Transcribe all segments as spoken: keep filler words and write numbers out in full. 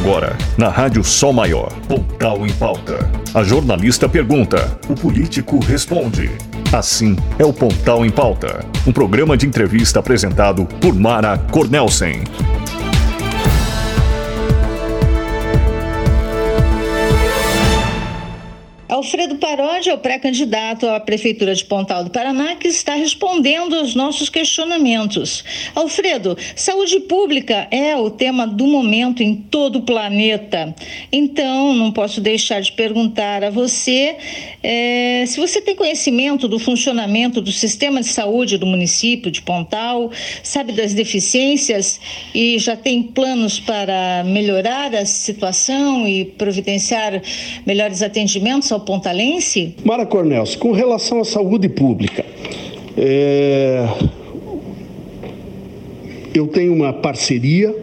Agora, na Rádio Sol Maior, Pontal em Pauta. A jornalista pergunta, o político responde. Assim é o Pontal em Pauta, um programa de entrevista apresentado por Mara Cornelsen. Alfredo Parodi é o pré-candidato à Prefeitura de Pontal do Paraná que está respondendo aos nossos questionamentos. Alfredo, saúde pública é o tema do momento em todo o planeta. Então, não posso deixar de perguntar a você é, se você tem conhecimento do funcionamento do sistema de saúde do município de Pontal, sabe das deficiências e já tem planos para melhorar a situação e providenciar melhores atendimentos ao pontalense? Mara Cornelsen, com relação à saúde pública, é... eu tenho uma parceria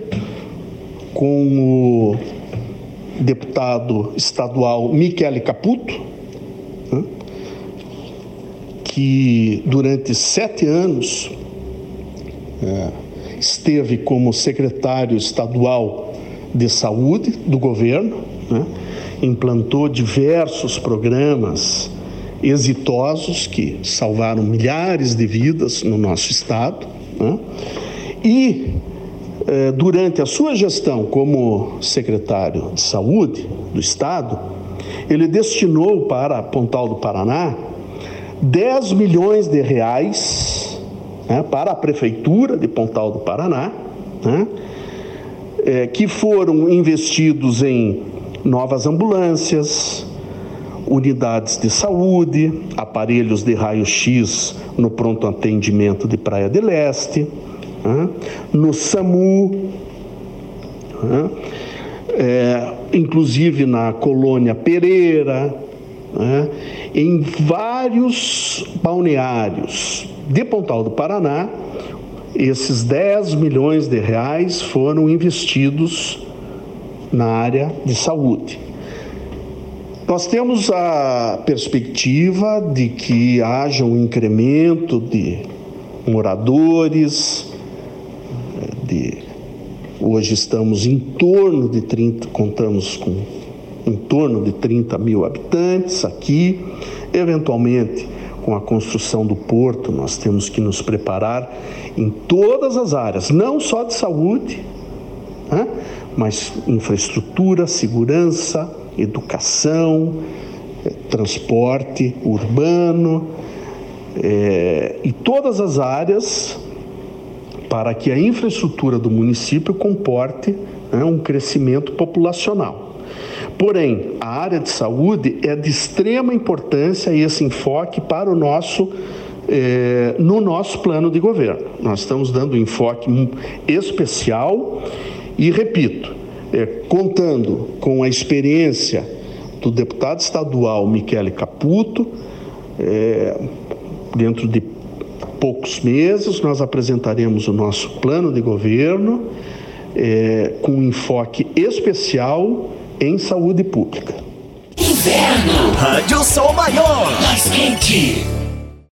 com o deputado estadual Michele Caputo, né, que durante sete anos é, esteve como secretário estadual de saúde do governo, né, implantou diversos programas exitosos que salvaram milhares de vidas no nosso estado, né? E eh, durante a sua gestão como secretário de saúde do estado, ele destinou para Pontal do Paraná dez milhões de reais, né, para a prefeitura de Pontal do Paraná, né, eh, que foram investidos em novas ambulâncias, unidades de saúde, aparelhos de raio-x no pronto atendimento de Praia de Leste, né, no SAMU, né, é, inclusive na Colônia Pereira, né, em vários balneários de Pontal do Paraná. Esses dez milhões de reais foram investidos na área de saúde. Nós temos a perspectiva de que haja um incremento de moradores, de, hoje estamos em torno de trinta, contamos com em torno de trinta mil habitantes aqui. Eventualmente, com a construção do porto, nós temos que nos preparar em todas as áreas, não só de saúde, né? Mas infraestrutura, segurança, educação, transporte urbano, é, e todas as áreas para que a infraestrutura do município comporte, né, um crescimento populacional. Porém, a área de saúde é de extrema importância e esse enfoque para o nosso, é, no nosso plano de governo. Nós estamos dando um enfoque especial. E repito, é, contando com a experiência do deputado estadual Michele Caputo, é, dentro de poucos meses nós apresentaremos o nosso plano de governo é, com um enfoque especial em saúde pública. Inverno, Rádio Sol Maior, mais quente.